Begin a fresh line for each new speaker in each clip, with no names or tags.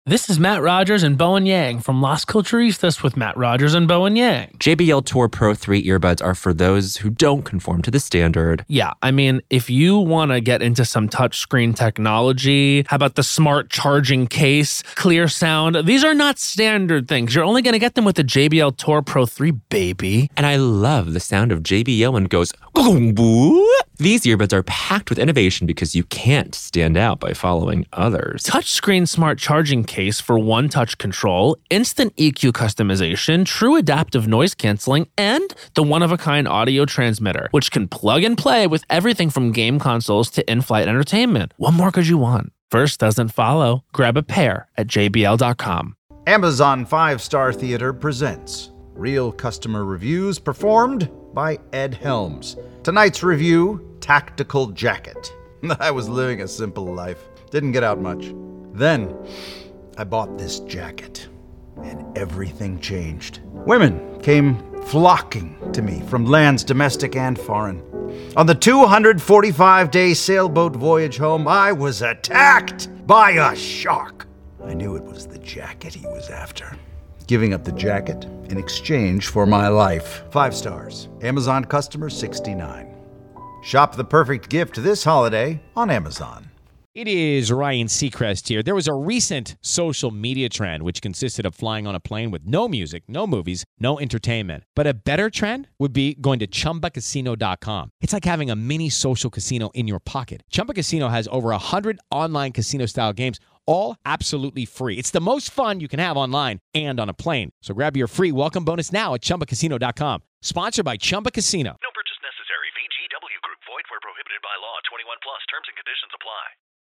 This is Matt Rogers and Bowen Yang from Las Culturistas with Matt Rogers and Bowen Yang.
JBL Tour Pro 3 earbuds are for those who don't conform to the standard.
Yeah, I mean, if you want to get into some touchscreen technology, how about the smart charging case, clear sound? These are not standard things. You're only going to get them with the JBL Tour Pro 3, baby.
And I love the sound of JBL when it goes, boom. These earbuds are packed with innovation because you can't stand out by following others.
Touchscreen smart charging case for one-touch control, instant EQ customization, true adaptive noise canceling, and the one-of-a-kind audio transmitter, which can plug and play with everything from game consoles to in-flight entertainment. What more could you want? First doesn't follow. Grab a pair at jbl.com.
Amazon 5-Star Theater presents Real Customer Reviews performed by Ed Helms. Tonight's review, Tactical Jacket. I was living a simple life. Didn't get out much. Then, I bought this jacket, and everything changed. Women came flocking to me from lands domestic and foreign. On the 245-day sailboat voyage home, I was attacked by a shark. I knew it was the jacket he was after. Giving up the jacket in exchange for my life. 5 stars. Amazon customer 69. Shop the perfect gift this holiday on Amazon.
It is Ryan Seacrest here. There was a recent social media trend which consisted of flying on a plane with no music, no movies, no entertainment. But a better trend would be going to ChumbaCasino.com. It's like having a mini social casino in your pocket. Chumba Casino has over 100 online casino-style games, all absolutely free. It's the most fun you can have online and on a plane. So grab your free welcome bonus now at ChumbaCasino.com. Sponsored by Chumba Casino.
No purchase necessary. VGW Group. Void where prohibited by law. 21 plus. Terms and conditions apply.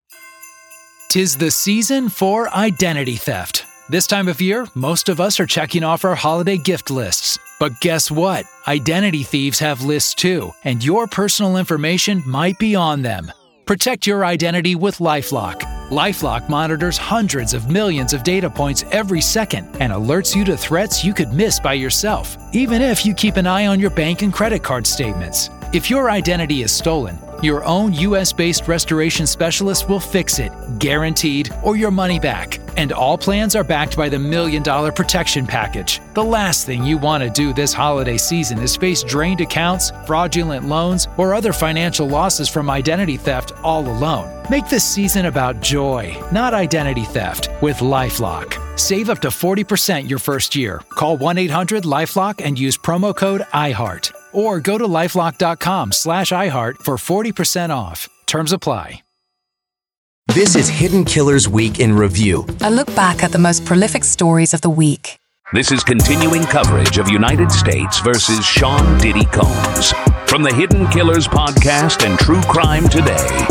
'Tis the season for identity theft. This time of year, most of us are checking off our holiday gift lists. But guess what? Identity thieves have lists too, and your personal information might be on them. Protect your identity with LifeLock. LifeLock monitors hundreds of millions of data points every second and alerts you to threats you could miss by yourself, even if you keep an eye on your bank and credit card statements. If your identity is stolen, your own US-based restoration specialist will fix it, guaranteed, or your money back. And all plans are backed by the $1 Million Protection Package. The last thing you want to do this holiday season is face drained accounts, fraudulent loans, or other financial losses from identity theft all alone. Make this season about joy, not identity theft, with LifeLock. Save up to 40% your first year. Call 1-800-LifeLock and use promo code IHEART. Or go to lifelock.com/iHeart for 40% off. Terms apply.
This is Hidden Killers Week in Review.
A look back at the most prolific stories of the week.
This is continuing coverage of United States versus Sean Diddy Combs from the Hidden Killers podcast and True Crime Today.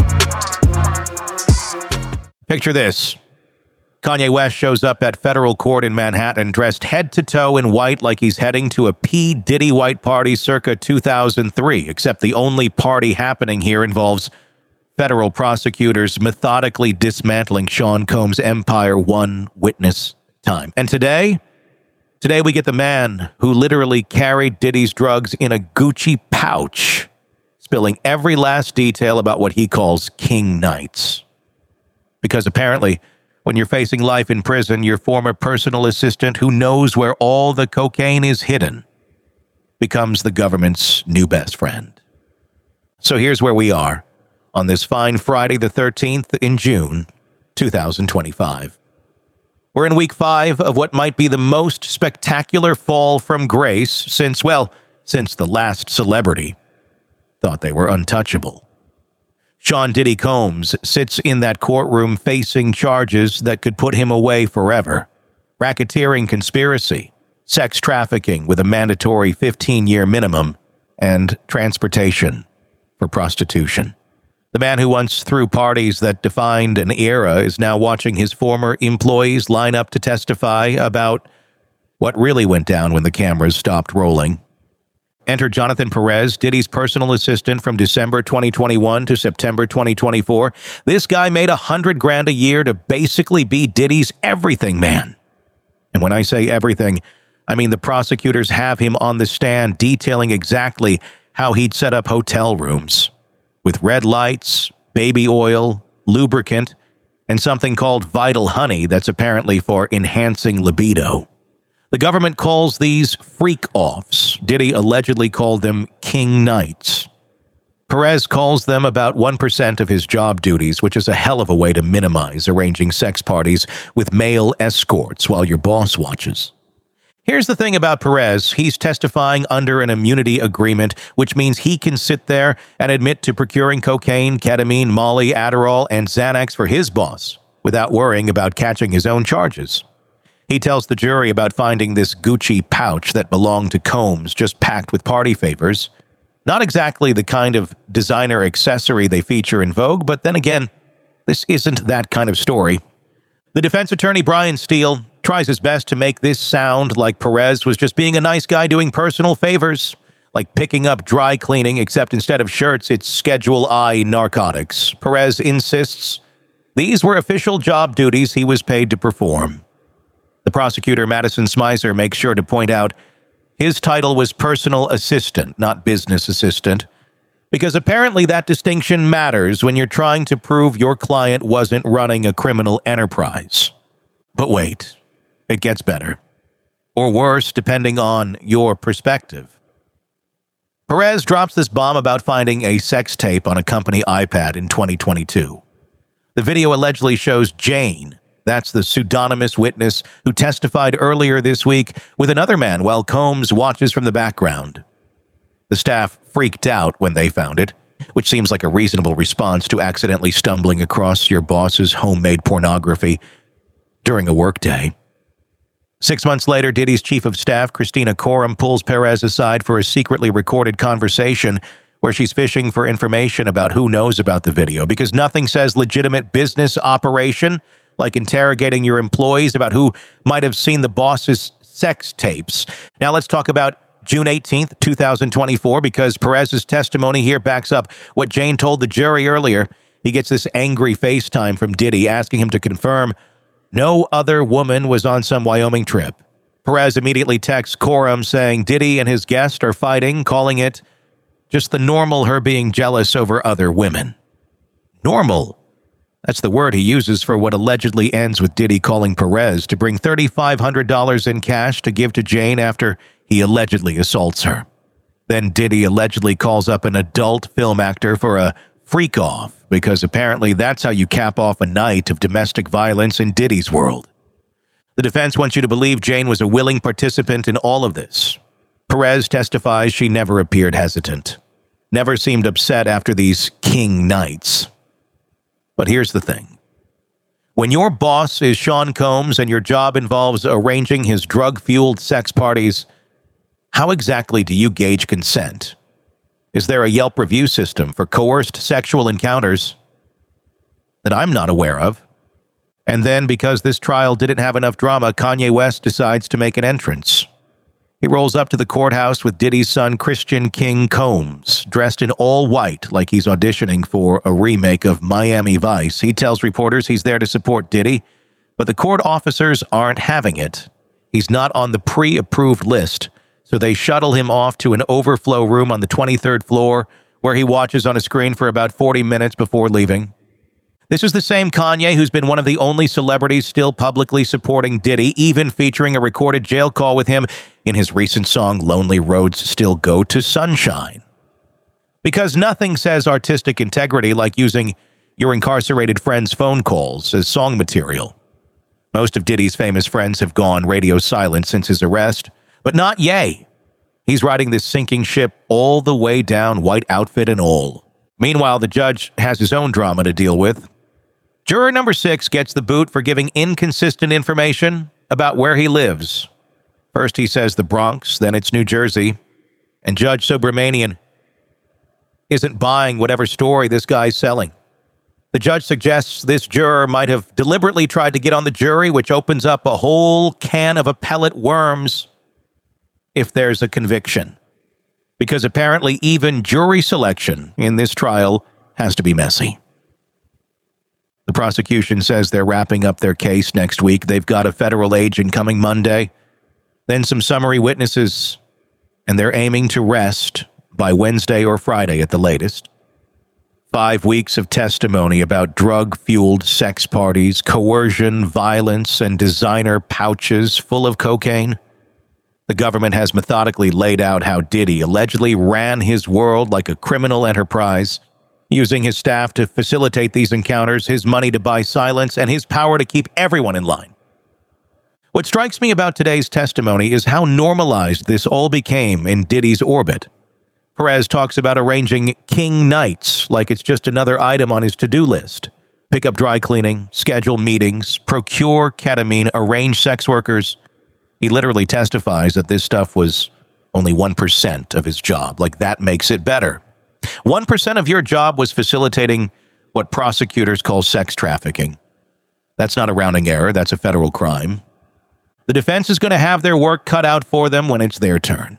Picture this. Kanye West shows up at federal court in Manhattan dressed head to toe in white like he's heading to a P. Diddy white party circa 2003, except the only party happening here involves federal prosecutors methodically dismantling Sean Combs' empire one witness time. And today we get the man who literally carried Diddy's drugs in a Gucci pouch, spilling every last detail about what he calls King Nights. Because apparently, when you're facing life in prison, your former personal assistant who knows where all the cocaine is hidden becomes the government's new best friend. So here's where we are on this fine Friday the 13th in June, 2025. We're in week 5 of what might be the most spectacular fall from grace since the last celebrity thought they were untouchable. Sean Diddy Combs sits in that courtroom facing charges that could put him away forever. Racketeering conspiracy, sex trafficking with a mandatory 15-year minimum, and transportation for prostitution. The man who once threw parties that defined an era is now watching his former employees line up to testify about what really went down when the cameras stopped rolling. Enter Jonathan Perez, Diddy's personal assistant from December 2021 to September 2024. This guy made $100,000 a year to basically be Diddy's everything man. And when I say everything, I mean the prosecutors have him on the stand detailing exactly how he'd set up hotel rooms with red lights, baby oil, lubricant, and something called Vital Honey that's apparently for enhancing libido. The government calls these freak-offs. Diddy allegedly called them king nights. Perez calls them about 1% of his job duties, which is a hell of a way to minimize arranging sex parties with male escorts while your boss watches. Here's the thing about Perez. He's testifying under an immunity agreement, which means he can sit there and admit to procuring cocaine, ketamine, Molly, Adderall, and Xanax for his boss without worrying about catching his own charges. He tells the jury about finding this Gucci pouch that belonged to Combs, just packed with party favors. Not exactly the kind of designer accessory they feature in Vogue, but then again, this isn't that kind of story. The defense attorney, Brian Steele, tries his best to make this sound like Perez was just being a nice guy doing personal favors, like picking up dry cleaning, except instead of shirts, it's Schedule I narcotics. Perez insists these were official job duties he was paid to perform. The prosecutor, Madison Smizer, makes sure to point out his title was personal assistant, not business assistant, because apparently that distinction matters when you're trying to prove your client wasn't running a criminal enterprise. But wait, it gets better. Or worse, depending on your perspective. Perez drops this bomb about finding a sex tape on a company iPad in 2022. The video allegedly shows Jane, that's the pseudonymous witness who testified earlier this week, with another man while Combs watches from the background. The staff freaked out when they found it, which seems like a reasonable response to accidentally stumbling across your boss's homemade pornography during a workday. 6 months later, Diddy's chief of staff, Christina Coram, pulls Perez aside for a secretly recorded conversation where she's fishing for information about who knows about the video, because nothing says legitimate business operation like interrogating your employees about who might have seen the boss's sex tapes. Now let's talk about June 18th, 2024, because Perez's testimony here backs up what Jane told the jury earlier. He gets this angry FaceTime from Diddy asking him to confirm no other woman was on some Wyoming trip. Perez immediately texts Coram saying Diddy and his guest are fighting, calling it just the normal her being jealous over other women. Normal. That's the word he uses for what allegedly ends with Diddy calling Perez to bring $3,500 in cash to give to Jane after he allegedly assaults her. Then Diddy allegedly calls up an adult film actor for a freak-off, because apparently that's how you cap off a night of domestic violence in Diddy's world. The defense wants you to believe Jane was a willing participant in all of this. Perez testifies she never appeared hesitant, never seemed upset after these king nights. But here's the thing. When your boss is Sean Combs and your job involves arranging his drug-fueled sex parties, how exactly do you gauge consent? Is there a Yelp review system for coerced sexual encounters that I'm not aware of? And then, because this trial didn't have enough drama, Kanye West decides to make an entrance. He rolls up to the courthouse with Diddy's son, Christian King Combs, dressed in all white like he's auditioning for a remake of Miami Vice. He tells reporters he's there to support Diddy, but the court officers aren't having it. He's not on the pre-approved list, so they shuttle him off to an overflow room on the 23rd floor, where he watches on a screen for about 40 minutes before leaving. This is the same Kanye who's been one of the only celebrities still publicly supporting Diddy, even featuring a recorded jail call with him in his recent song, Lonely Roads Still Go to Sunshine. Because nothing says artistic integrity like using your incarcerated friend's phone calls as song material. Most of Diddy's famous friends have gone radio silent since his arrest, but not Ye. He's riding this sinking ship all the way down, white outfit and all. Meanwhile, the judge has his own drama to deal with. Juror number 6 gets the boot for giving inconsistent information about where he lives. First he says the Bronx, then it's New Jersey. And Judge Subramanian isn't buying whatever story this guy's selling. The judge suggests this juror might have deliberately tried to get on the jury, which opens up a whole can of appellate worms if there's a conviction. Because apparently even jury selection in this trial has to be messy. The prosecution says they're wrapping up their case next week. They've got a federal agent coming Monday, then some summary witnesses, and they're aiming to rest by Wednesday or Friday at the latest. 5 weeks of testimony about drug-fueled sex parties, coercion, violence, and designer pouches full of cocaine. The government has methodically laid out how Diddy allegedly ran his world like a criminal enterprise, using his staff to facilitate these encounters, his money to buy silence, and his power to keep everyone in line. What strikes me about today's testimony is how normalized this all became in Diddy's orbit. Perez talks about arranging king nights like it's just another item on his to-do list. Pick up dry cleaning, schedule meetings, procure ketamine, arrange sex workers. He literally testifies that this stuff was only 1% of his job. Like, that makes it better. 1% of your job was facilitating what prosecutors call sex trafficking. That's not a rounding error. That's a federal crime. The defense is going to have their work cut out for them when it's their turn.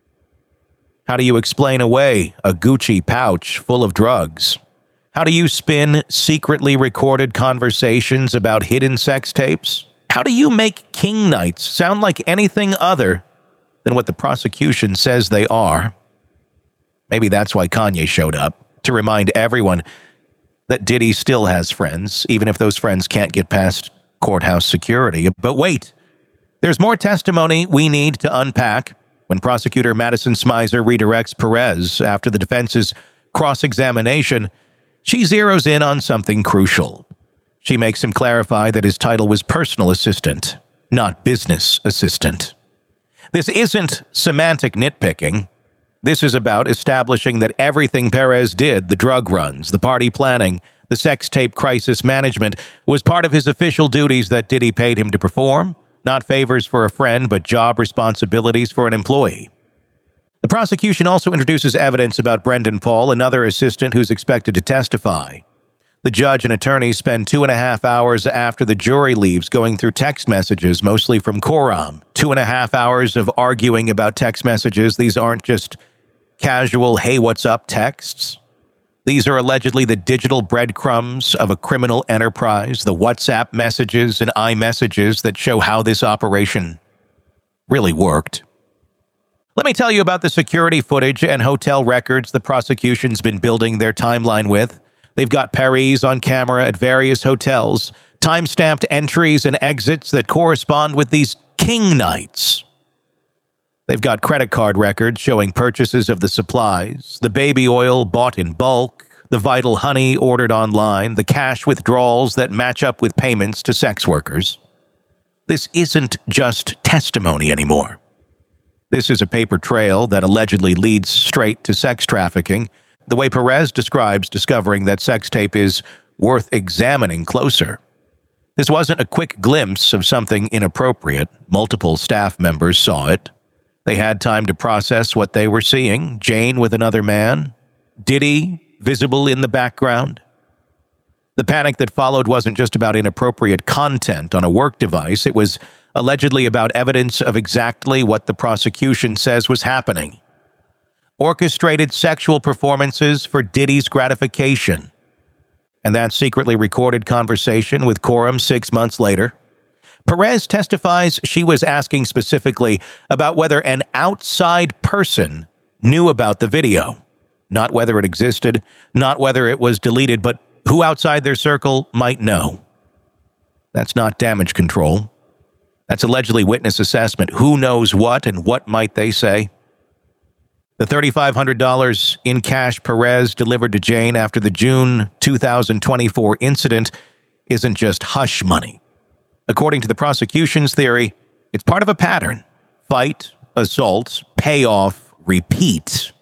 How do you explain away a Gucci pouch full of drugs? How do you spin secretly recorded conversations about hidden sex tapes? How do you make king nights sound like anything other than what the prosecution says they are? Maybe that's why Kanye showed up, to remind everyone that Diddy still has friends, even if those friends can't get past courthouse security. But wait, there's more testimony we need to unpack. When prosecutor Madison Smizer redirects Perez after the defense's cross-examination, she zeroes in on something crucial. She makes him clarify that his title was personal assistant, not business assistant. This isn't semantic nitpicking. This is about establishing that everything Perez did, the drug runs, the party planning, the sex tape crisis management, was part of his official duties that Diddy paid him to perform. Not favors for a friend, but job responsibilities for an employee. The prosecution also introduces evidence about Brendan Paul, another assistant who's expected to testify. The judge and attorney spend 2.5 hours after the jury leaves going through text messages, mostly from Quorum. 2.5 hours of arguing about text messages. These aren't just casual, hey, what's up texts. These are allegedly the digital breadcrumbs of a criminal enterprise, the WhatsApp messages and iMessages that show how this operation really worked. Let me tell you about the security footage and hotel records the prosecution's been building their timeline with. They've got Perez on camera at various hotels, time-stamped entries and exits that correspond with these king nights. They've got credit card records showing purchases of the supplies, the baby oil bought in bulk, the Vital honey ordered online, the cash withdrawals that match up with payments to sex workers. This isn't just testimony anymore. This is a paper trail that allegedly leads straight to sex trafficking, the way Perez describes discovering that sex tape is worth examining closer. This wasn't a quick glimpse of something inappropriate. Multiple staff members saw it. They had time to process what they were seeing. Jane with another man. Diddy visible in the background. The panic that followed wasn't just about inappropriate content on a work device. It was allegedly about evidence of exactly what the prosecution says was happening. Orchestrated sexual performances for Diddy's gratification. And that secretly recorded conversation with Quorum 6 months later. Perez testifies she was asking specifically about whether an outside person knew about the video. Not whether it existed, not whether it was deleted, but who outside their circle might know. That's not damage control. That's allegedly witness assessment. Who knows what and what might they say? The $3,500 in cash Perez delivered to Jane after the June 2024 incident isn't just hush money. According to the prosecution's theory, it's part of a pattern. Fight, assault, payoff, repeat.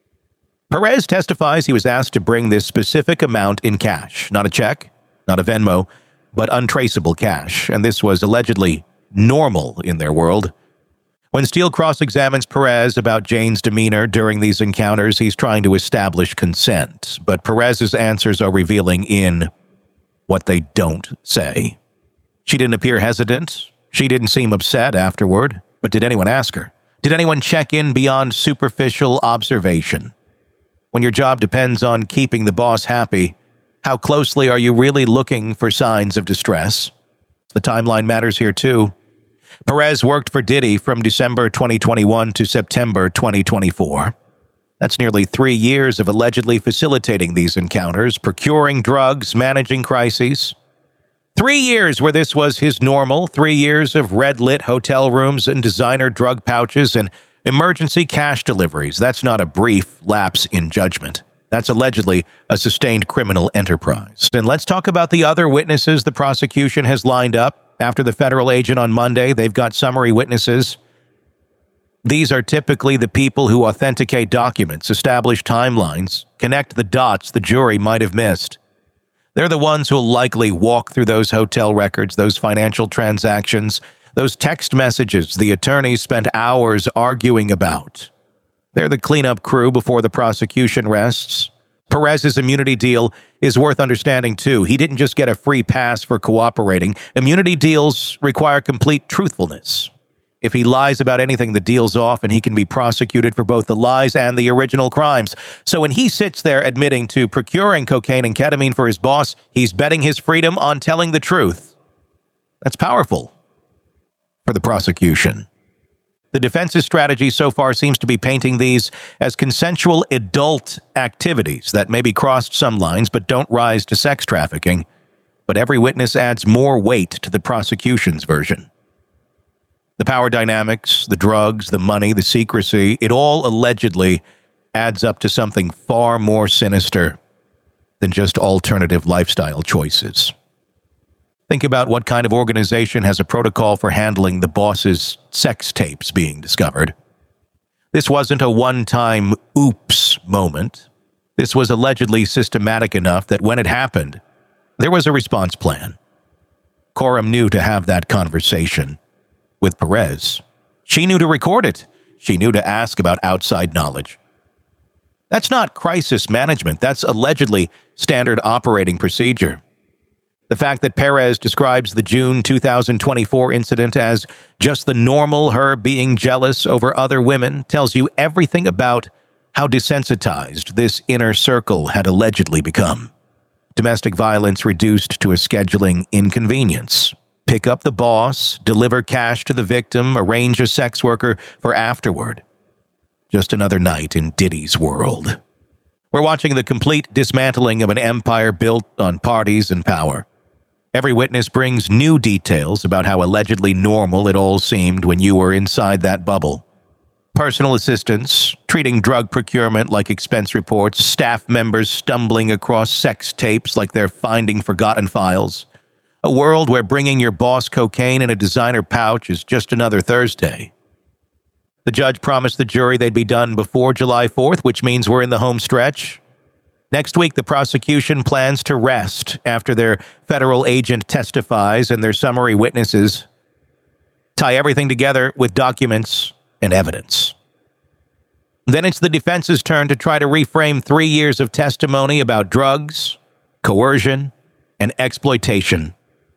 Perez testifies he was asked to bring this specific amount in cash. Not a check, not a Venmo, but untraceable cash. And this was allegedly normal in their world. When Steele cross-examines Perez about Jane's demeanor during these encounters, he's trying to establish consent. But Perez's answers are revealing in what they don't say. She didn't appear hesitant. She didn't seem upset afterward. But did anyone ask her? Did anyone check in beyond superficial observation? When your job depends on keeping the boss happy, how closely are you really looking for signs of distress? The timeline matters here too. Perez worked for Diddy from December 2021 to September 2024. That's nearly 3 years of allegedly facilitating these encounters, procuring drugs, managing crises. 3 years where this was his normal, 3 years of red-lit hotel rooms and designer drug pouches and emergency cash deliveries. That's not a brief lapse in judgment. That's allegedly a sustained criminal enterprise. And let's talk about the other witnesses the prosecution has lined up. After the federal agent on Monday, they've got summary witnesses. These are typically the people who authenticate documents, establish timelines, connect the dots the jury might have missed. They're the ones who'll likely walk through those hotel records, those financial transactions, those text messages the attorneys spent hours arguing about. They're the cleanup crew before the prosecution rests. Perez's immunity deal is worth understanding, too. He didn't just get a free pass for cooperating. Immunity deals require complete truthfulness. If he lies about anything, the deal's off, and he can be prosecuted for both the lies and the original crimes. So when he sits there admitting to procuring cocaine and ketamine for his boss, he's betting his freedom on telling the truth. That's powerful for the prosecution. The defense's strategy so far seems to be painting these as consensual adult activities that maybe crossed some lines but don't rise to sex trafficking. But every witness adds more weight to the prosecution's version. The power dynamics, the drugs, the money, the secrecy, it all allegedly adds up to something far more sinister than just alternative lifestyle choices. Think about what kind of organization has a protocol for handling the boss's sex tapes being discovered. This wasn't a one-time oops moment. This was allegedly systematic enough that when it happened, there was a response plan. Coram knew to have that conversation with Perez. She knew to record it. She knew to ask about outside knowledge. That's not crisis management. That's allegedly standard operating procedure. The fact that Perez describes the June 2024 incident as just the normal her being jealous over other women tells you everything about how desensitized this inner circle had allegedly become. Domestic violence reduced to a scheduling inconvenience. Pick up the boss, deliver cash to the victim, arrange a sex worker for afterward. Just another night in Diddy's world. We're watching the complete dismantling of an empire built on parties and power. Every witness brings new details about how allegedly normal it all seemed when you were inside that bubble. Personal assistants, treating drug procurement like expense reports, staff members stumbling across sex tapes like they're finding forgotten files. A world where bringing your boss cocaine in a designer pouch is just another Thursday. The judge promised the jury they'd be done before July 4th, which means we're in the home stretch. Next week, the prosecution plans to rest after their federal agent testifies and their summary witnesses tie everything together with documents and evidence. Then it's the defense's turn to try to reframe 3 years of testimony about drugs, coercion, and exploitation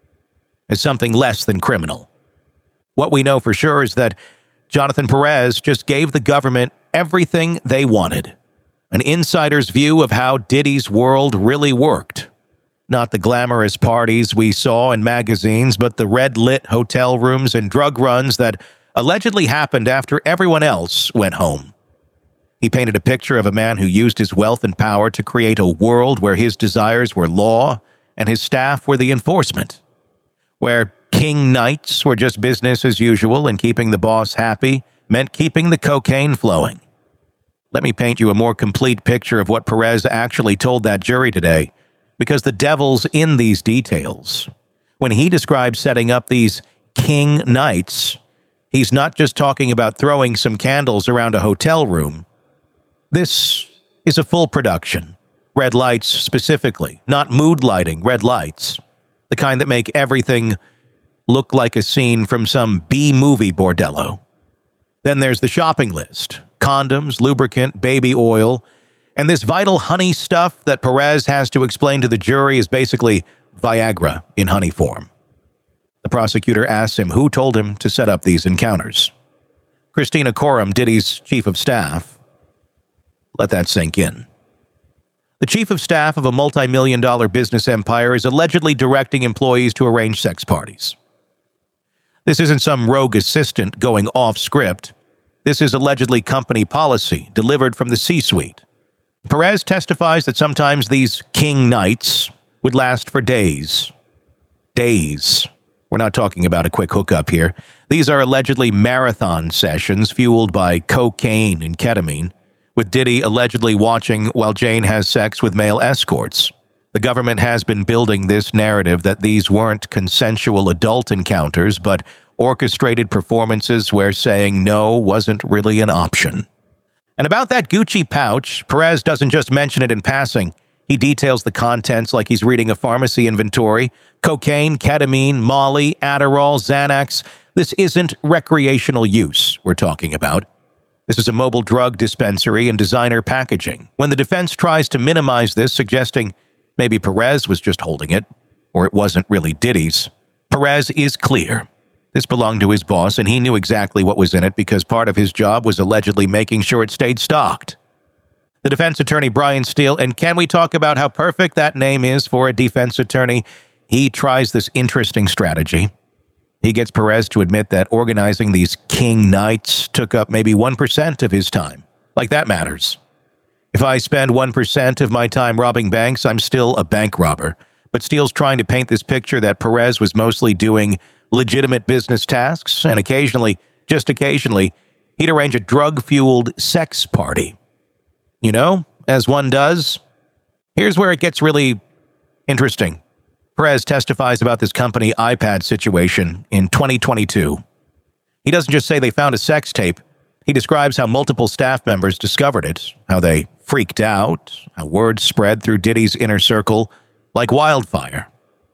as something less than criminal. What we know for sure is that Jonathan Perez just gave the government everything they wanted. An insider's view of how Diddy's world really worked. Not the glamorous parties we saw in magazines, but the red-lit hotel rooms and drug runs that allegedly happened after everyone else went home. He painted a picture of a man who used his wealth and power to create a world where his desires were law and his staff were the enforcement. Where king nights were just business as usual and keeping the boss happy meant keeping the cocaine flowing. Let me paint you a more complete picture of what Perez actually told that jury today, because the devil's in these details. When he describes setting up these king nights, he's not just talking about throwing some candles around a hotel room. This is a full production. Red lights specifically, not mood lighting, red lights. The kind that make everything look like a scene from some B-movie bordello. Then there's the shopping list. Condoms, lubricant, baby oil, and this vital honey stuff that Perez has to explain to the jury is basically Viagra in honey form. The prosecutor asks him who told him to set up these encounters. Christina Coram, Diddy's chief of staff. Let that sink in. The chief of staff of a multi-million-dollar business empire is allegedly directing employees to arrange sex parties. This isn't some rogue assistant going off script. This is allegedly company policy, delivered from the C-suite. Perez testifies that sometimes these king nights would last for days. Days. We're not talking about a quick hookup here. These are allegedly marathon sessions fueled by cocaine and ketamine, with Diddy allegedly watching while Jane has sex with male escorts. The government has been building this narrative that these weren't consensual adult encounters, but orchestrated performances where saying no wasn't really an option. And about that Gucci pouch, Perez doesn't just mention it in passing. He details the contents like he's reading a pharmacy inventory. Cocaine, ketamine, Molly, Adderall, Xanax. This isn't recreational use we're talking about. This is a mobile drug dispensary and designer packaging. When the defense tries to minimize this, suggesting maybe Perez was just holding it, or it wasn't really Diddy's, Perez is clear. This belonged to his boss, and he knew exactly what was in it because part of his job was allegedly making sure it stayed stocked. The defense attorney, Brian Steele, and can we talk about how perfect that name is for a defense attorney? He tries this interesting strategy. He gets Perez to admit that organizing these king nights took up maybe 1% of his time. Like that matters. If I spend 1% of my time robbing banks, I'm still a bank robber. But Steele's trying to paint this picture that Perez was mostly doing legitimate business tasks, and occasionally, just occasionally, he'd arrange a drug-fueled sex party. You know, as one does. Here's where it gets really interesting. Perez testifies about this company iPad situation in 2022. He doesn't just say they found a sex tape. He describes how multiple staff members discovered it, how they freaked out, how word spread through Diddy's inner circle like wildfire.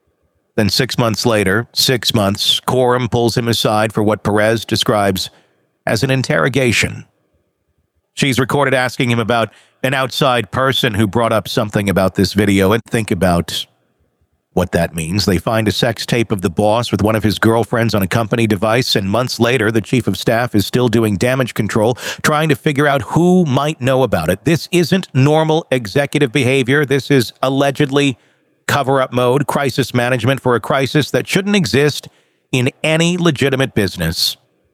Then 6 months later, Quorum pulls him aside for what Perez describes as an interrogation. She's recorded asking him about an outside person who brought up something about this video, and think about what that means. They find a sex tape of the boss with one of his girlfriends on a company device, and months later, the chief of staff is still doing damage control, trying to figure out who might know about it. This isn't normal executive behavior. This is allegedly cover-up mode, crisis management for a crisis that shouldn't exist in any legitimate business.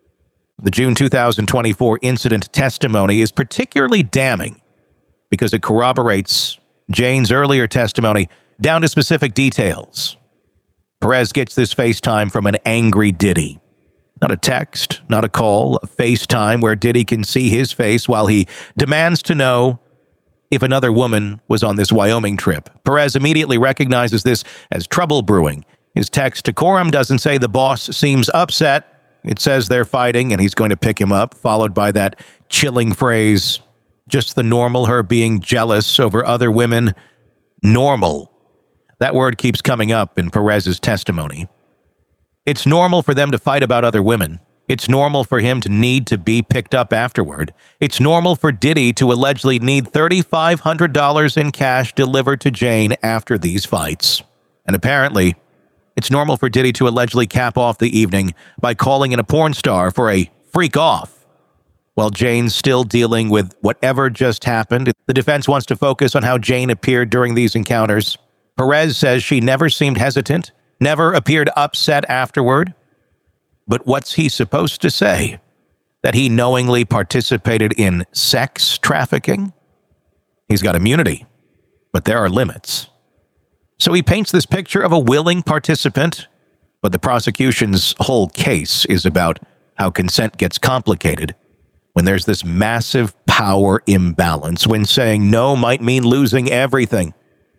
The June 2024 incident testimony is particularly damning because it corroborates Jane's earlier testimony down to specific details. Perez gets this FaceTime from an angry Diddy. Not a text, not a call, a FaceTime where Diddy can see his face while he demands to know if another woman was on this Wyoming trip. Perez immediately recognizes this as trouble brewing. His text to Quorum doesn't say the boss seems upset. It says they're fighting and he's going to pick him up, followed by that chilling phrase, just the normal her being jealous over other women. Normal. That word keeps coming up in Perez's testimony. It's normal for them to fight about other women. It's normal for him to need to be picked up afterward. It's normal for Diddy to allegedly need $3,500 in cash delivered to Jane after these fights. And apparently, it's normal for Diddy to allegedly cap off the evening by calling in a porn star for a freak off. While Jane's still dealing with whatever just happened, the defense wants to focus on how Jane appeared during these encounters. Perez says she never seemed hesitant, never appeared upset afterward. But what's he supposed to say? That he knowingly participated in sex trafficking? He's got immunity, but there are limits. So he paints this picture of a willing participant, but the prosecution's whole case is about how consent gets complicated when there's this massive power imbalance, when saying no might mean losing everything.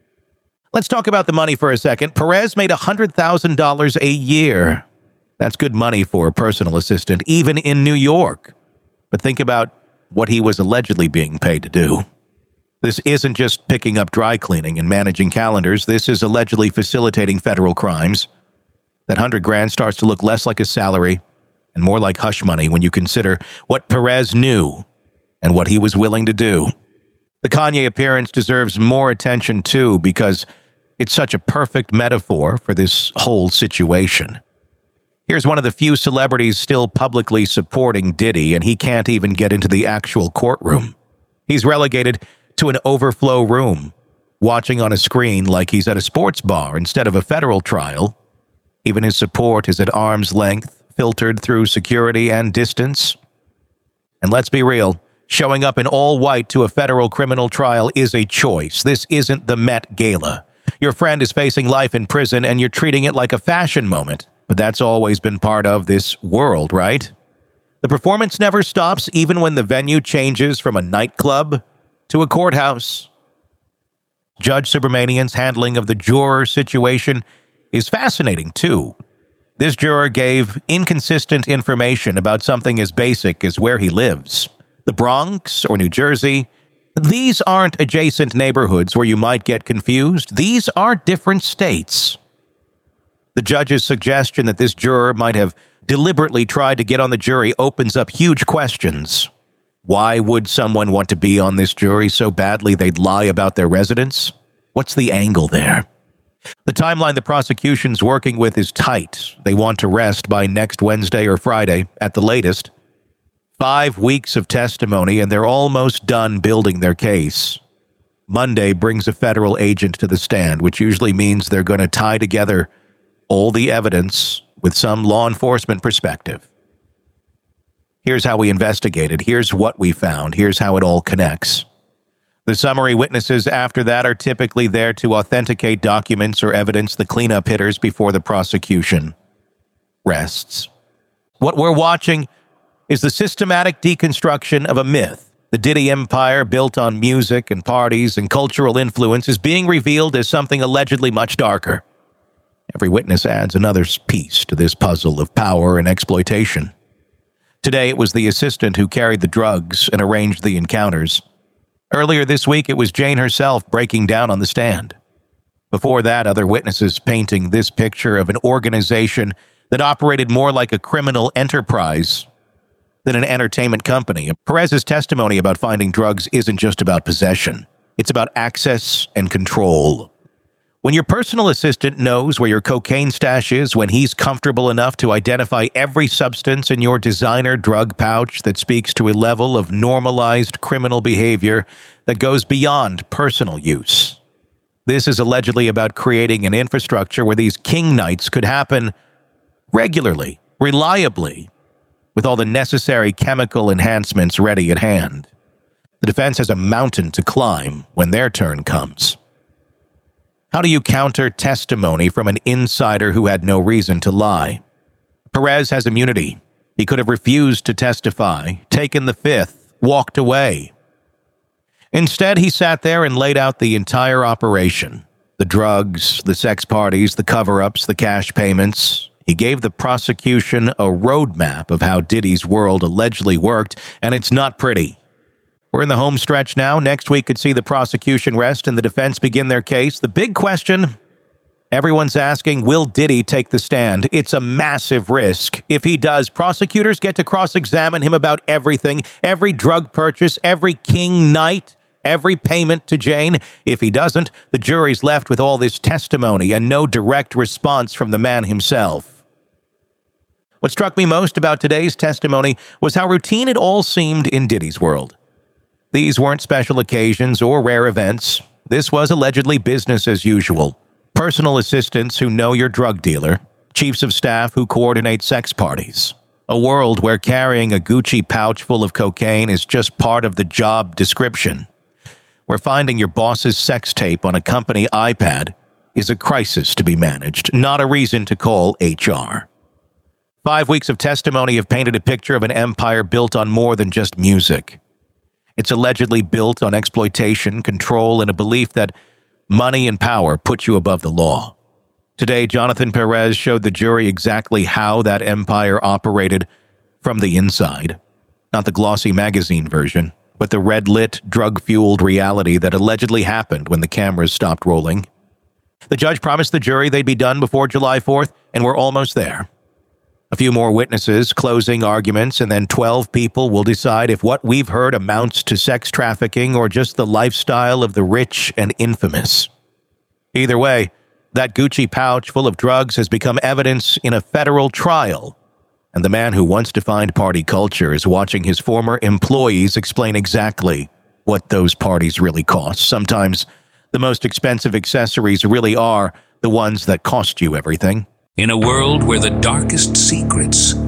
Let's talk about the money for a second. Perez made $100,000 a year. That's good money for a personal assistant, even in New York. But think about what he was allegedly being paid to do. This isn't just picking up dry cleaning and managing calendars. This is allegedly facilitating federal crimes. That $100,000 starts to look less like a salary and more like hush money when you consider what Perez knew and what he was willing to do. The Kanye appearance deserves more attention, too, because it's such a perfect metaphor for this whole situation. Here's one of the few celebrities still publicly supporting Diddy, and he can't even get into the actual courtroom. He's relegated to an overflow room, watching on a screen like he's at a sports bar instead of a federal trial. Even his support is at arm's length, filtered through security and distance. And let's be real, showing up in all white to a federal criminal trial is a choice. This isn't the Met Gala. Your friend is facing life in prison and you're treating it like a fashion moment. But that's always been part of this world, right? The performance never stops, even when the venue changes from a nightclub to a courthouse. Judge Subramanian's handling of the juror situation is fascinating, too. This juror gave inconsistent information about something as basic as where he lives. The Bronx or New Jersey, these aren't adjacent neighborhoods where you might get confused. These are different states. The judge's suggestion that this juror might have deliberately tried to get on the jury opens up huge questions. Why would someone want to be on this jury so badly they'd lie about their residence? What's the angle there? The timeline the prosecution's working with is tight. They want to rest by next Wednesday or Friday, at the latest. 5 weeks of testimony, and they're almost done building their case. Monday brings a federal agent to the stand, which usually means they're going to tie together all the evidence with some law enforcement perspective. Here's how we investigated. Here's what we found. Here's how it all connects. The summary witnesses after that are typically there to authenticate documents or evidence the cleanup hitters before the prosecution rests. What we're watching is the systematic deconstruction of a myth. The Diddy empire, built on music and parties and cultural influence, is being revealed as something allegedly much darker. Every witness adds another piece to this puzzle of power and exploitation. Today, it was the assistant who carried the drugs and arranged the encounters. Earlier this week, it was Jane herself breaking down on the stand. Before that, other witnesses painting this picture of an organization that operated more like a criminal enterprise than an entertainment company. Perez's testimony about finding drugs isn't just about possession. It's about access and control. When your personal assistant knows where your cocaine stash is, when he's comfortable enough to identify every substance in your designer drug pouch, that speaks to a level of normalized criminal behavior that goes beyond personal use. This is allegedly about creating an infrastructure where these king nights could happen regularly, reliably, with all the necessary chemical enhancements ready at hand. The defense has a mountain to climb when their turn comes. How do you counter testimony from an insider who had no reason to lie? Perez has immunity. He could have refused to testify, taken the fifth, walked away. Instead, he sat there and laid out the entire operation. The drugs, the sex parties, the cover-ups, the cash payments. He gave the prosecution a roadmap of how Diddy's world allegedly worked, and it's not pretty. We're in the home stretch now. Next week could see the prosecution rest and the defense begin their case. The big question everyone's asking, will Diddy take the stand? It's a massive risk. If he does, prosecutors get to cross-examine him about everything, every drug purchase, every king night, every payment to Jane. If he doesn't, the jury's left with all this testimony and no direct response from the man himself. What struck me most about today's testimony was how routine it all seemed in Diddy's world. These weren't special occasions or rare events. This was allegedly business as usual. Personal assistants who know your drug dealer, chiefs of staff who coordinate sex parties. A world where carrying a Gucci pouch full of cocaine is just part of the job description. Where finding your boss's sex tape on a company iPad is a crisis to be managed, not a reason to call HR. 5 weeks of testimony have painted a picture of an empire built on more than just music. It's allegedly built on exploitation, control, and a belief that money and power put you above the law. Today, Jonathan Perez showed the jury exactly how that empire operated from the inside. Not the glossy magazine version, but the red-lit, drug-fueled reality that allegedly happened when the cameras stopped rolling. The judge promised the jury they'd be done before July 4th, and we're almost there. A few more witnesses, closing arguments, and then 12 people will decide if what we've heard amounts to sex trafficking or just the lifestyle of the rich and infamous. Either way, that Gucci pouch full of drugs has become evidence in a federal trial, and the man who once defined party culture is watching his former employees explain exactly what those parties really cost. Sometimes the most expensive accessories really are the ones that cost you everything.
In a world where the darkest secrets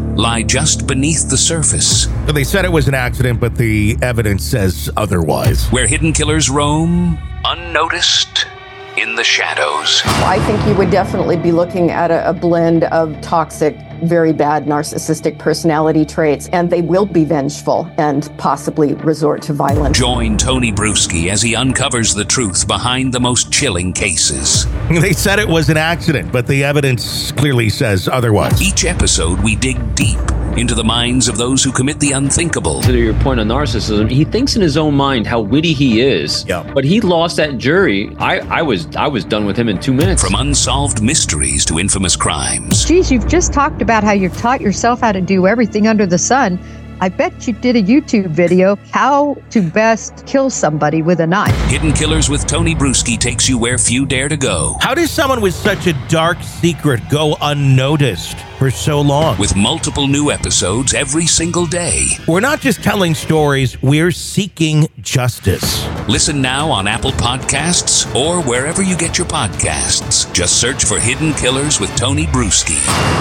lie just beneath the surface.
They said it was an accident, but the evidence says otherwise.
Where hidden killers roam unnoticed in the shadows.
I think you would definitely be looking at a blend of toxic, very bad narcissistic personality traits, and they will be vengeful and possibly resort to violence.
Join Tony Bruschi as he uncovers the truth behind the most chilling cases.
They said it was an accident, but the evidence clearly says otherwise.
Each episode, we dig deep into the minds of those who commit the unthinkable.
To your point on narcissism, he thinks in his own mind how witty he is.
Yeah.
But he lost that jury. I was done with him in 2 minutes.
From unsolved mysteries to infamous crimes.
Geez, you've just talked about how you've taught yourself how to do everything under the sun. I bet you did a YouTube video, how to best kill somebody with a knife.
Hidden Killers with Tony Bruschi takes you where few dare to go.
How does someone with such a dark secret go unnoticed for so long?
With multiple new episodes every single day.
We're not just telling stories, we're seeking justice.
Listen now on Apple Podcasts or wherever you get your podcasts. Just search for Hidden Killers with Tony Bruschi.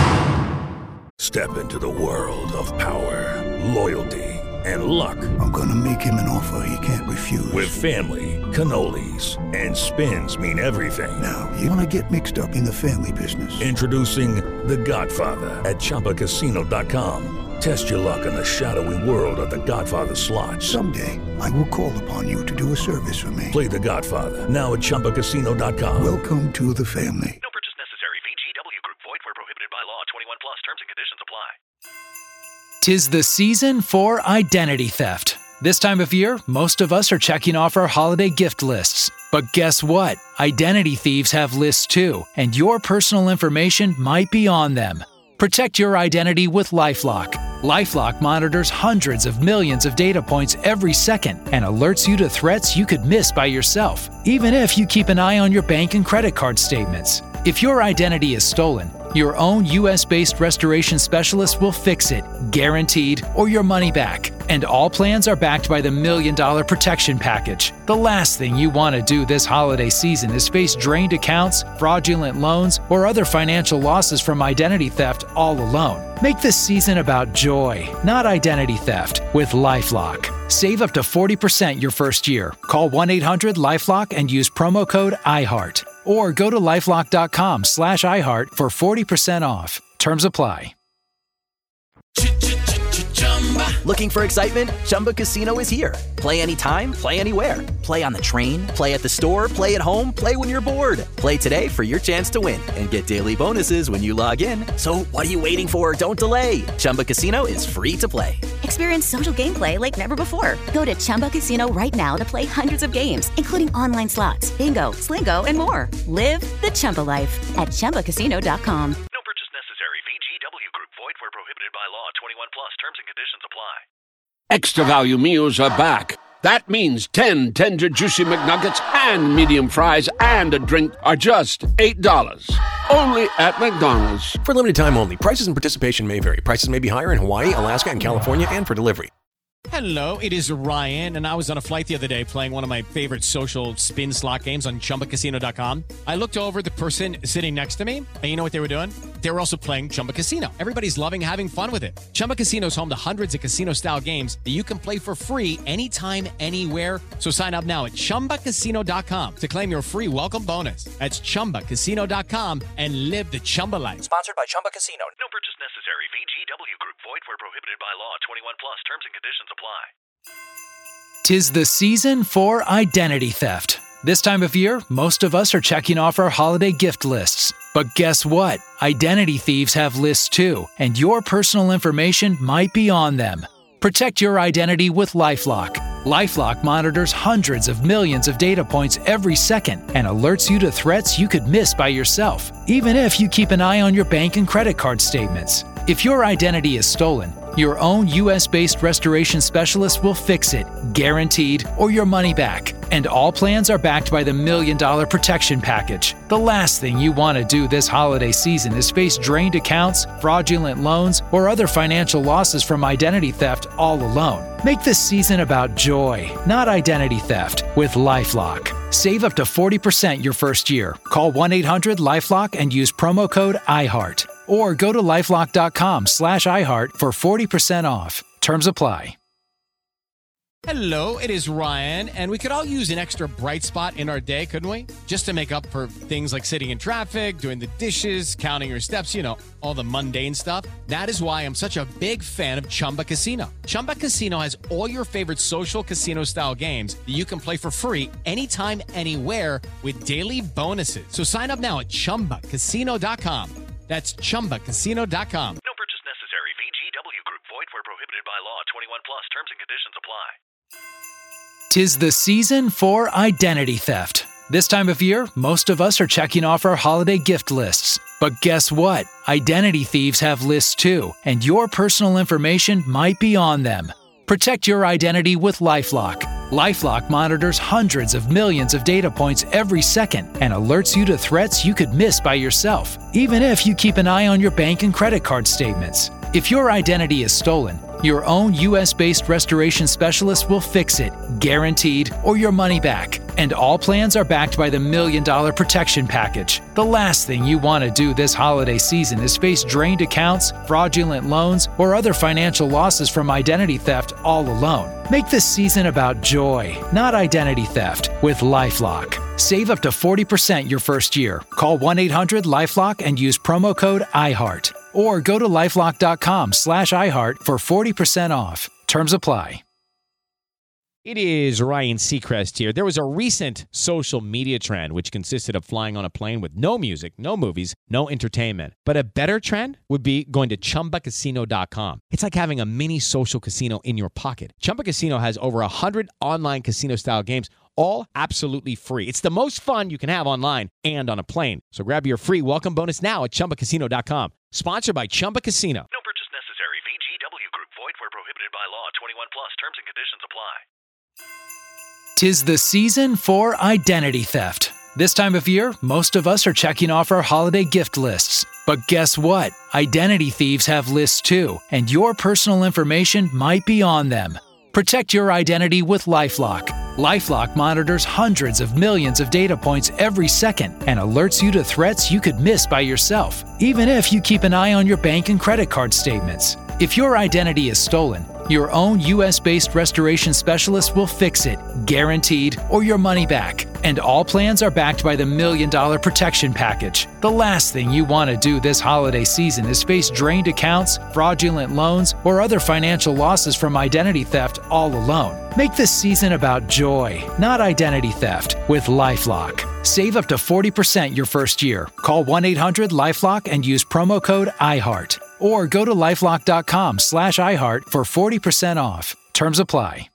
Step into the world of power, loyalty, and luck.
I'm gonna make him an offer he can't refuse.
With family, cannolis, and spins mean everything.
Now, you wanna get mixed up in the family business.
Introducing The Godfather at ChumbaCasino.com. Test your luck in the shadowy world of The Godfather slot.
Someday, I will call upon you to do a service for me.
Play The Godfather now at ChumbaCasino.com.
Welcome to the family.
No purchase necessary. VGW Group. Void where prohibited by law. 21 plus. Terms and conditions apply.
'Tis the season for identity theft. This time of year, most of us are checking off our holiday gift lists. But guess what? Identity thieves have lists too, and your personal information might be on them. Protect your identity with LifeLock. LifeLock monitors hundreds of millions of data points every second and alerts you to threats you could miss by yourself, even if you keep an eye on your bank and credit card statements. If your identity is stolen, your own US-based restoration specialist will fix it, guaranteed, or your money back. And all plans are backed by the $1 Million Protection Package. The last thing you want to do this holiday season is face drained accounts, fraudulent loans, or other financial losses from identity theft all alone. Make this season about joy, not identity theft, with LifeLock. Save up to 40% your first year. Call 1-800-LifeLock and use promo code IHEART. Or go to lifelock.com/iHeart for 40% off. Terms apply.
Looking for excitement? Chumba Casino is here. Play anytime, play anywhere. Play on the train, play at the store, play at home, play when you're bored. Play today for your chance to win and get daily bonuses when you log in. So what are you waiting for? Don't delay. Chumba Casino is free to play.
Experience social gameplay like never before. Go to Chumba Casino right now to play hundreds of games, including online slots, bingo, Slingo, and more. Live the Chumba life at ChumbaCasino.com.
No purchase necessary. VGW Group. Void where prohibited by law. 21 plus. Terms and conditions apply.
Extra value meals are back. That means 10 tender, juicy McNuggets and medium fries and a drink are just $8. Only at McDonald's.
For limited time only. Prices and participation may vary. Prices may be higher in Hawaii, Alaska, and California, and for delivery.
Hello, it is Ryan, and I was on a flight the other day playing one of my favorite social spin slot games on ChumbaCasino.com. I looked over at the person sitting next to me, and you know what they were doing? They were also playing Chumba Casino. Everybody's loving having fun with it. Chumba Casino is home to hundreds of casino-style games that you can play for free anytime, anywhere. So sign up now at ChumbaCasino.com to claim your free welcome bonus. That's ChumbaCasino.com and live the Chumba life.
Sponsored by Chumba Casino. No purchase necessary. VGW Group. Void where prohibited by law. 21 plus. Terms and conditions apply.
'Tis the season for identity theft. This time of year, most of us are checking off our holiday gift lists. But guess what? Identity thieves have lists too, and your personal information might be on them. Protect your identity with LifeLock. LifeLock monitors hundreds of millions of data points every second and alerts you to threats you could miss by yourself, even if you keep an eye on your bank and credit card statements. If your identity is stolen, your own US-based restoration specialist will fix it, guaranteed, or your money back. And all plans are backed by the $1 Million Protection Package. The last thing you want to do this holiday season is face drained accounts, fraudulent loans, or other financial losses from identity theft all alone. Make this season about joy, not identity theft, with LifeLock. Save up to 40% your first year. Call 1-800-LifeLock and use promo code IHEART. Or go to LifeLock.com/iHeart for 40% off. Terms apply.
Hello, it is Ryan, and we could all use an extra bright spot in our day, couldn't we? Just to make up for things like sitting in traffic, doing the dishes, counting your steps, all the mundane stuff. That is why I'm such a big fan of Chumba Casino. Chumba Casino has all your favorite social casino-style games that you can play for free anytime, anywhere with daily bonuses. So sign up now at ChumbaCasino.com. That's ChumbaCasino.com.
No purchase necessary. VGW Group. Void where prohibited by law. 21 plus. Terms and conditions apply.
'Tis the season for identity theft. This time of year, most of us are checking off our holiday gift lists. But guess what? Identity thieves have lists too, and your personal information might be on them. Protect your identity with LifeLock. LifeLock monitors hundreds of millions of data points every second and alerts you to threats you could miss by yourself, even if you keep an eye on your bank and credit card statements. If your identity is stolen, your own US-based restoration specialist will fix it, guaranteed, or your money back. And all plans are backed by the $1 Million Protection Package. The last thing you want to do this holiday season is face drained accounts, fraudulent loans, or other financial losses from identity theft all alone. Make this season about joy, not identity theft, with LifeLock. Save up to 40% your first year. Call 1-800-LifeLock and use promo code IHEART. Or go to LifeLock.com/iHeart for 40% off. Terms apply.
It is Ryan Seacrest here. There was a recent social media trend which consisted of flying on a plane with no music, no movies, no entertainment. But a better trend would be going to ChumbaCasino.com. It's like having a mini social casino in your pocket. Chumba Casino has over 100 online casino-style games, all absolutely free. It's the most fun you can have online and on a plane. So grab your free welcome bonus now at ChumbaCasino.com. Sponsored by Chumba Casino.
No purchase necessary. VGW Group. Void where prohibited by law. 21 plus. Terms and conditions apply.
'Tis the season for identity theft. This time of year, most of us are checking off our holiday gift lists. But guess what? Identity thieves have lists too, and your personal information might be on them. Protect your identity with LifeLock. LifeLock monitors hundreds of millions of data points every second and alerts you to threats you could miss by yourself, even if you keep an eye on your bank and credit card statements. If your identity is stolen, your own US-based restoration specialist will fix it, guaranteed, or your money back. And all plans are backed by the $1 Million Protection Package. The last thing you want to do this holiday season is face drained accounts, fraudulent loans, or other financial losses from identity theft all alone. Make this season about joy, not identity theft, with LifeLock. Save up to 40% your first year. Call 1-800-LifeLock and use promo code IHEART. Or go to LifeLock.com/iHeart for 40% off. Terms apply.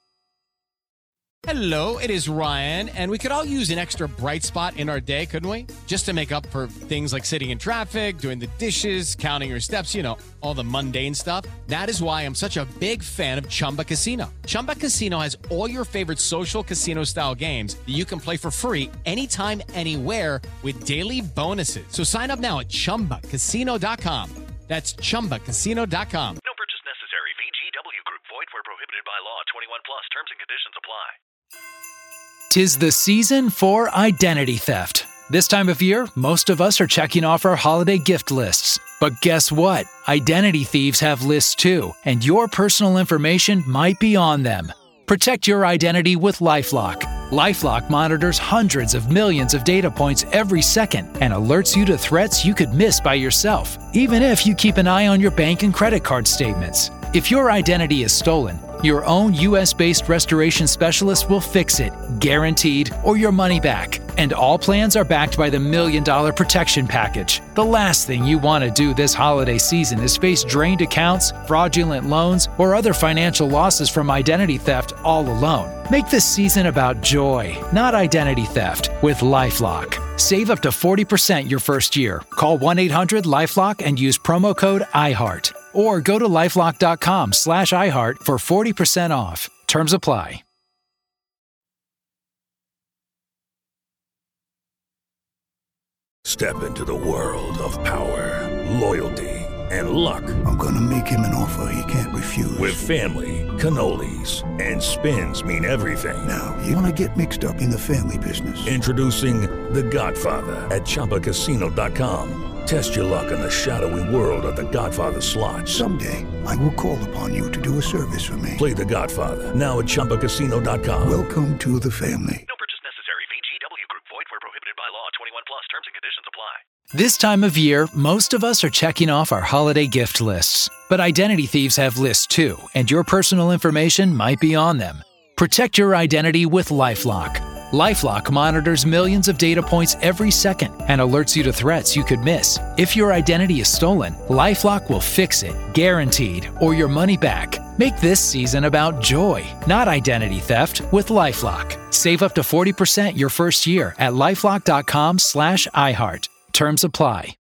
Hello, it is Ryan, and we could all use an extra bright spot in our day, couldn't we? Just to make up for things like sitting in traffic, doing the dishes, counting your steps, all the mundane stuff. That is why I'm such a big fan of Chumba Casino. Chumba Casino has all your favorite social casino-style games that you can play for free anytime, anywhere with daily bonuses. So sign up now at ChumbaCasino.com. That's ChumbaCasino.com.
No purchase necessary. VGW Group. Void where prohibited by law. 21 plus. Terms and conditions apply.
'Tis the season for identity theft. This time of year, most of us are checking off our holiday gift lists. But guess what? Identity thieves have lists too, and your personal information might be on them. Protect your identity with LifeLock. LifeLock monitors hundreds of millions of data points every second and alerts you to threats you could miss by yourself, even if you keep an eye on your bank and credit card statements. If your identity is stolen, your own US-based restoration specialist will fix it, guaranteed, or your money back. And all plans are backed by the $1 Million Protection Package. The last thing you want to do this holiday season is face drained accounts, fraudulent loans, or other financial losses from identity theft all alone. Make this season about joy, not identity theft, with LifeLock. Save up to 40% your first year. Call 1-800-LifeLock and use promo code IHEART. Or go to LifeLock.com/iHeart for 40% off. Terms apply.
Step into the world of power, loyalty, and luck.
I'm gonna make him an offer he can't refuse.
With family, cannolis, and spins mean everything.
Now, you wanna get mixed up in the family business.
Introducing The Godfather at ChumbaCasino.com. Test your luck in the shadowy world of The Godfather slot.
Someday, I will call upon you to do a service for me.
Play The Godfather, now at ChumbaCasino.com.
Welcome to the family.
No purchase necessary. VGW Group. Void where prohibited by law. 21 plus. Terms and conditions apply.
This time of year, most of us are checking off our holiday gift lists. But identity thieves have lists too, and your personal information might be on them. Protect your identity with LifeLock. LifeLock monitors millions of data points every second and alerts you to threats you could miss. If your identity is stolen, LifeLock will fix it, guaranteed, or your money back. Make this season about joy, not identity theft, with LifeLock. Save up to 40% your first year at LifeLock.com/iHeart. Terms apply.